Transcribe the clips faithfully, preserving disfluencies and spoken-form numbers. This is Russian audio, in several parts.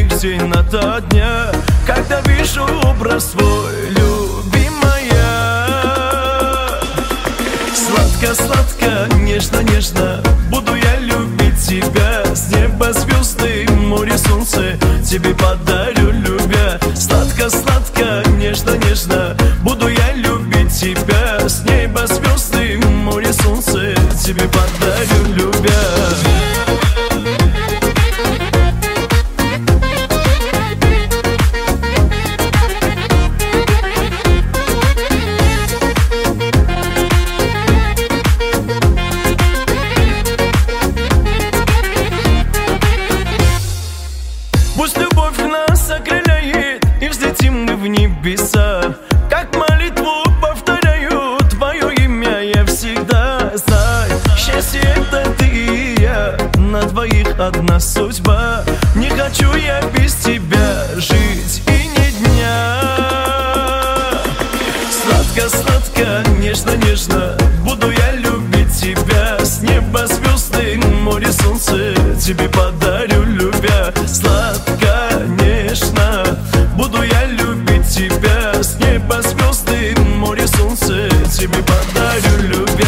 миг день нато дня, когда вижу образ твой, любимая. Сладко-сладко, нежно-нежно буду я любить тебя. С неба звезды, море, солнце тебе подарю, любя. Сладко-сладко, нежно-нежно буду я любить тебя. С неба звезды, море, солнце тебе подарю, любя. Пусть любовь нас окрыляет, и взлетим мы в небеса. Как молитву повторяю твое имя я всегда. Знай, счастье это ты и я, на двоих одна судьба. Не хочу я без тебя жить и ни дня. Сладко-сладко, нежно-нежно буду я любить тебя. С неба звезды, море, солнце тебе подарю, любя. Сладко, нежно буду я любить тебя. С неба звезды, море, солнце тебе подарю, любя.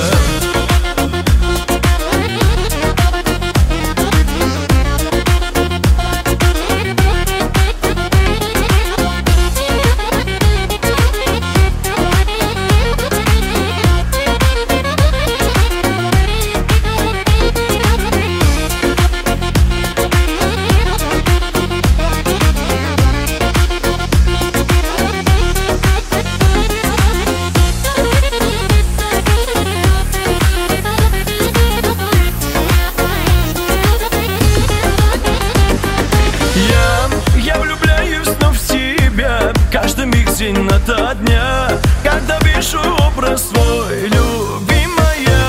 Каждый миг день нато дня, когда вижу образ твой, любимая.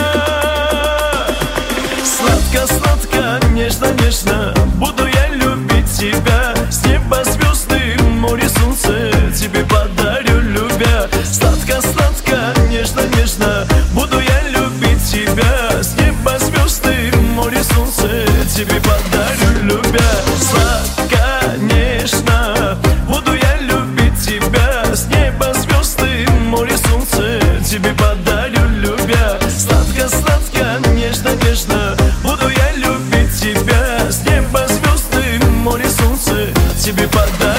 Сладко-сладко, нежно-нежно буду я любить тебя. С неба звезды, море, солнце тебе подарю, любя. Сладко-сладко, нежно-нежно буду я любить тебя. С неба звезды, море, солнце тебе подарю, любя. Сладко, нежно буду я любить тебя. С неба звезды, море, солнце тебе подарю, любя. Сладко-сладко, нежно-нежно буду я любить тебя. С неба звезды, море, солнце тебе подарю.